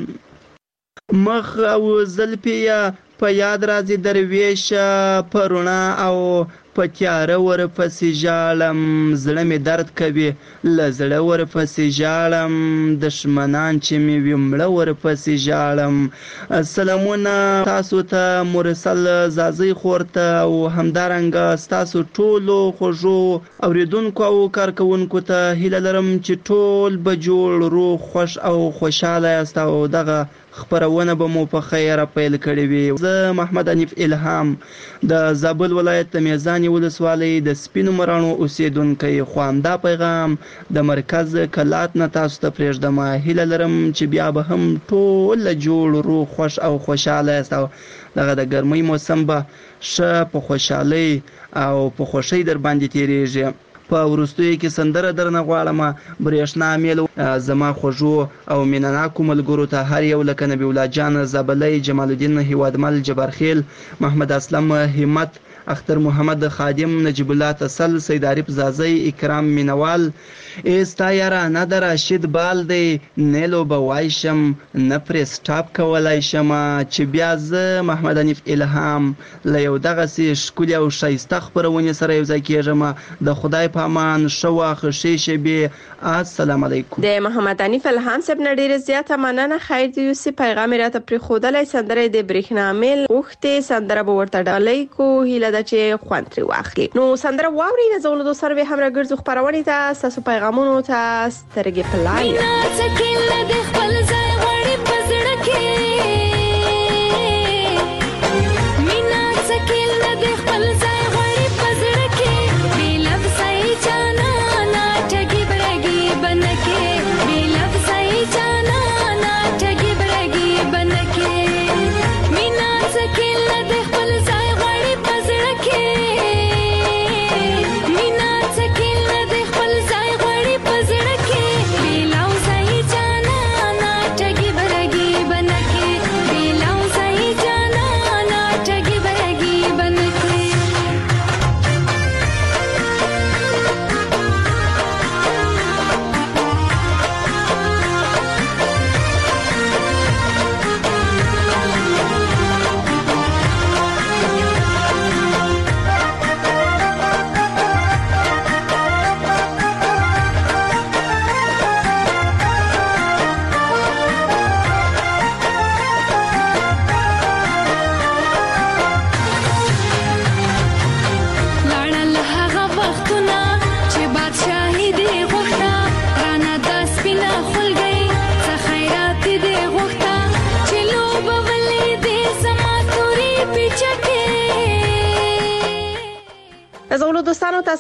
مخ او زلفې یې په یاد راځي درویشه په رڼا او په تیاره ورپسې ژاړم زړه مې درد کوي له زړه ورپسې ژاړم دشمنان چې مې وي مړه ورپسې ژاړم سلامونه تاسو ته مرسل زازۍ خور ته او همدارنګه ستاسو ټولو خوږو اورېدونکو او کارکوونکو ته هیله لرم چې ټول به جوړ روغ خوښ او خوشحاله یاست او دغه خبرونه به مو په خیره پیل کړې وي زه محمد حنیف الهام د زابل ولایت د میزان ولسوالۍ د سپینو مراڼو اوسیدونکی خواندا پیغام د مرکز کلات نه تاسو ته پرېږدم هیله لرم چې بیا به هم ټول جوړ روغ خوښ او خوشحاله یاست او دغه د ګرمۍ موسم به ښه په خوشحالۍ او په خوښۍ در باندې تیریږي په وروستیو کې سندره درنه غواړم برېښنا میل زما خوږو او مینناکو ملګرو ته هر یو لکه نبی الله جان زابلی جمال الدین هیوادمل جبارخیل محمد اسلم همت اختر محمد خادم نجیب الله تسل سید عارف زازی اکرام مینوال استا یارا نه در راشد بال دی نیلو بوایشم نه پرې سټاپ کولای شم چې بیا زه محمد حنیف الهام له یو دغه سي ښکلي او ښایسته خپرونې سره یو ځای کېږم د خدای په امان ښه واخه ښې شېبې السلام علیکم
د محمد حنیف الهام صاحب نه ډېره زیاته مننه خیر دی یوسف پیغام راته پرېښودلی سندره د برېښنا میل غوښتې سندره به ورته ډالۍ کو هیله ده چې خوند ترې واخلي نو سندره واورئ د زولو سره به هم راګرځو خپرونې ته ستاسو پیغامونو ته سترګې په لایه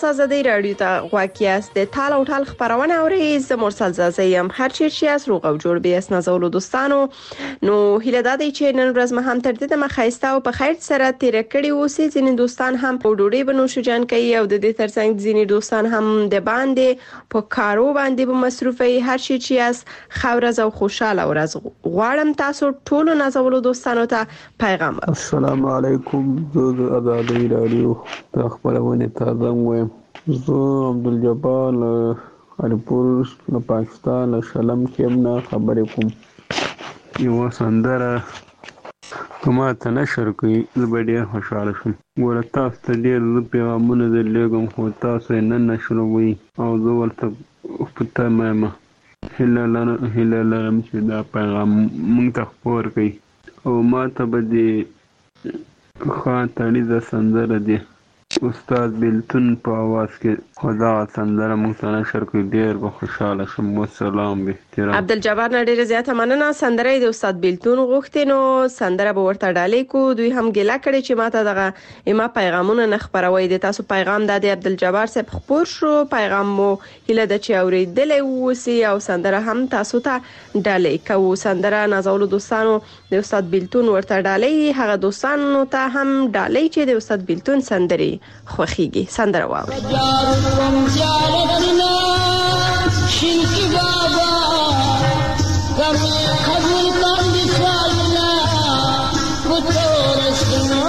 تاسو ازادي رادیو ته غواړئ یاست د ټال او ټال خبرونه اورئ زه مرسل زازی یم هر چیرې چې اس روغ او جوړ به اس نازولو دوستانو نو هیله ده چې نن ورځ ما هم تر دې د مخایسته او په خیر سره تیر کړی اوسې ځینې دوستان هم په ډوډۍ بنوشو جان کوي او د دې ترڅنګ ځینې دوستان هم د باندې په کارو باندې به مصروف وي هر چی چې اس خورز او خوشاله ورځ غواړم تاسو ټول نازولو دوستانو ته پیغام
السلام علیکم د ازادي رادیو د خبرونه تازه وایم زه عبدالجبار علیپور له پاکستان له شلم کې نه خبرې کوم یو سندره کومه ته نشر کوي زه به ډېر خوشحاله شم ګوره تاسو ته ډېر پیغامونه درلېږم خو تاسو یې نه نشروئ او زه ورته په تمه یم هیله لرم چې دا پیغام موږ ته خپور کړئ او ما ته به د ښه تړیزه سندره دی استاد بیلتون په आवाज کې خدا سندره مونږ ته نشر کړي ډېر به خوشاله شم والسلام باحترام
عبدالجبار نه ډېر زیاته مننه سندره د استاد بیلتون غوښتي نو سندره به ورته ډالې کو دوی هم ګیله کړي چې ماته دغه ما پیغامونه نه خبروي د تاسو پیغام د عبدالجبار صاحب خبر شو پیغام مو هله د چي اوریدلې وسی او سندره هم تاسو ته ډالې کو سندره نازولو دوستانو د استاد بیلتون ورته ډالې هغه دوستانو ته هم ډالې چې د استاد بیلتون سندري خوخیږي سندره واوري شینکی بابا کمی قبول کندی سالنا کتورشنا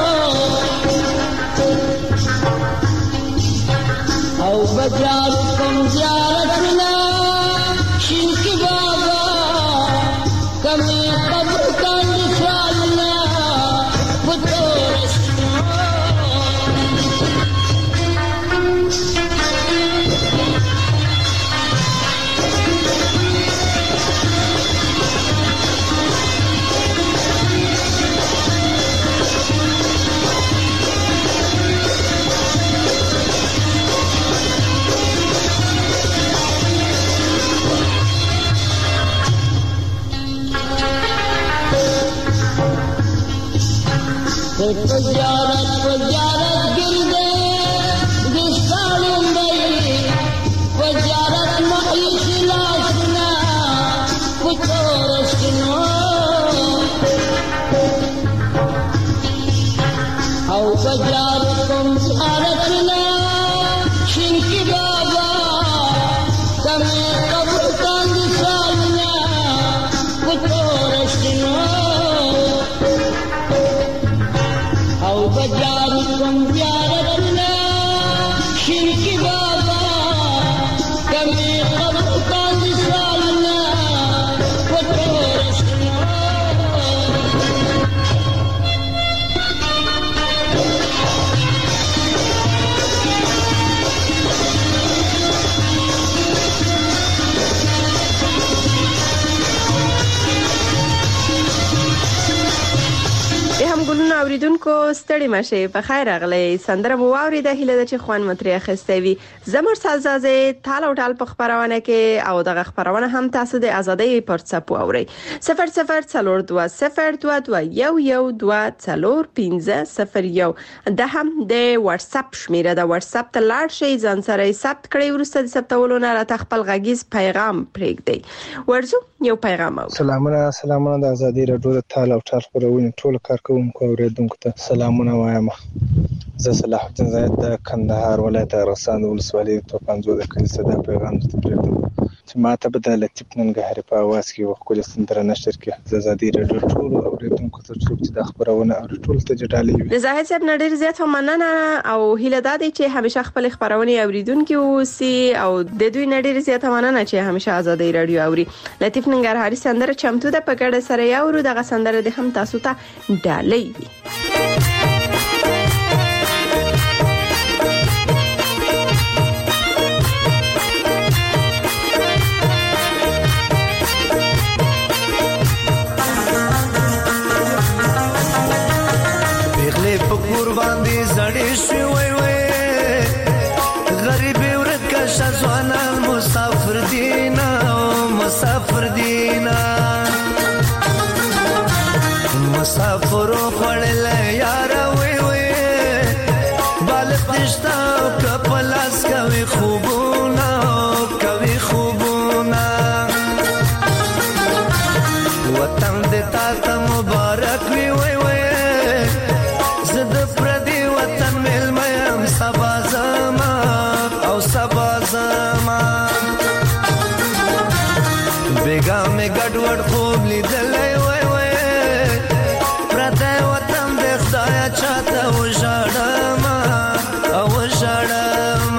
او بجار کم زیارتنا شینکی بابا کمی قبول کندی سالنا کتورشنا Pajarat pajarat gilde disalum bayi pajarat mai silasna putorasno au pajarat kom saratna shinki baba kame kabul kan disalna putorasno بجار کم زیارتنا شرکی بابا کمی قبل کاند سالنا وطورسنا هم ګلونه اوریدونکو ستړي مشه په خیر راغلی سندره مو واوري د هیله د چې خوان متری اخستوي زمر سازازه تال او ټال په خبرونه کې او دغه خبرونه هم تاسو د ازادي پر څپو اوري صفر صفر څلور دوه صفر دوه دوه یو یو دوه څلور پنځه صفر یو د هم د واتس اپ شمیره د واتس اپ ته لاړ شي ځان سره ثبت کړئ ورسته د ثبتولو نه راته خپل غږیز پیغام پرېږدئ ورزو یو پیغام او
سلامونه سلامونه د ازادي رادیو د تال او ټال خبرونه ټول کارکونکو اوریدونکو ته سلامونه وایم زه صلاح الدین زاید د کندهار ولایت ارغستان ولسوالۍ توپانزو د کلیسا د پیغام ته پرېږدم چې ماته به د لطیف ننګهاري په اواز کې یو ښکلې سندره نشر کړي د ازادي رادیو ټول اوریدونکو ته څوک چې د خبرونه او ټول ته جډالي
وي د زاهد صاحب نړۍ زیات مننه او هیله ده چې همیشه خپل خبرونه اوریدونکو اوسي او د دوی نړۍ زیات مننه چې همیشه ازادي رادیو اوري لطیف ننګهاري سندره چمتو ده په ګډه سره یو دغه سندره د هم تاسو ته ډالۍ وي
مسافر دینا مسافر خړل یار وې وې بالښت نشتا کپل زما بیگا می ګډوډ خوب لیدلې وای وای پرته وطن دې خدایا چاته وژړم او وژړم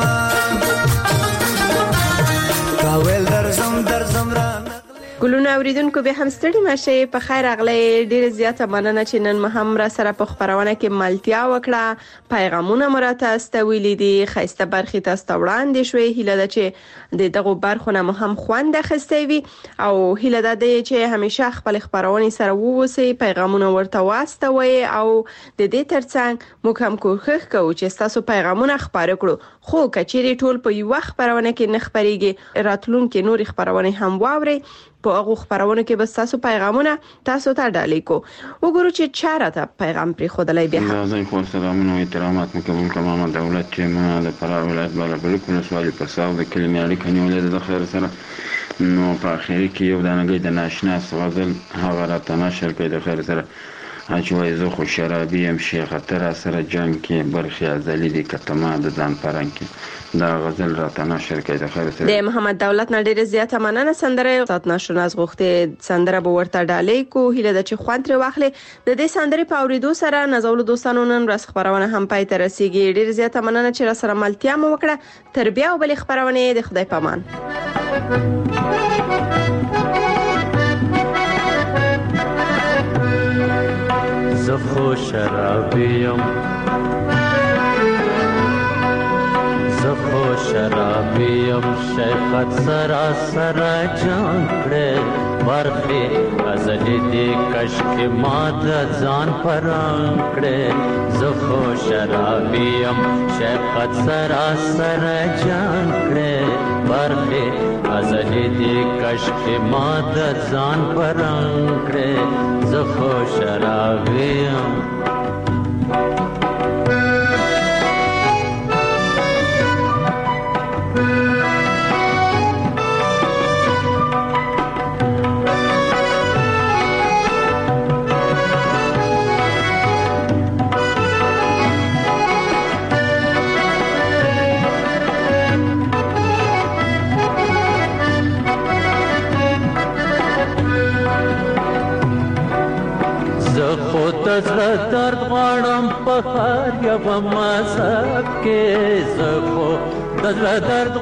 کاول درځم درځم را
ګلونه اوریدونکو به هم ستړي مشه په خیر اغلی ډیر زیاته مننه چې نن هم را سره په خبرونه کې ملتیا وکړه پیغامونه مراته استویلې دي خیسته برخې تاسو وړاندې شوې هیله ده چې د دغه برخونه هم خوند اخیستې وي او هیله ده چې همیشه خپل خبرونه سره ووسی پیغامونه ورته واستوي او د دې ترڅنګ موږ هم کوښښ کوو چې تاسو پیغامونه خبرې کړو خو کچېری ټول په یو وخت خبرونه کې نه خبريږي راتلونکو نور خبرونه هم واوري په هغه خبرونه کې بس تاسو پیغامونه تاسو ته ډالې کو وګورو چې چاره ته پیغام پری خودلای بیا
زه خو سلامونه او احترامات مکمل کوم دولت چې ما د فراه ولایت بلبل کله سوالي پر ساو د کلمې اړیکه نیولې د خیر سره نو په اخر کې یو دانګي د ناشنا غزل هغه راته نشر کړي د خیر سره اجوای زه خو شرابي ام شیخ تر سره جنگ کې برخي ازلی دي کتما د ځان پران کې دا غزل راته نشر کړي د خیر سره د
محمد دولت نړۍ زیاته مننه سندره سات ناشناز غوښته سندره به ورته ډالې کو هیله د چ خوان تر واخلې د دې سندره په اوریدو سره نزول دوستانو نن راس خبرونه هم پای ته رسیدي ډیر زیاته مننه چې را سره ملتیا مو وکړه تربیه او بل خبرونه د خدای پامان
زخو شرابیم زخو شرابیم شیخت سرا سرا جان کړه برخي ازلی دی کشک ماد ځان پران کړه زخو شرابیم شیخت سرا سرا جان کړه برخي ازلی دی کشک ماد ځان پران کړه زخو شرابیم زړه درد غواړم په هر یو مذهب کې زه خو د زړه درد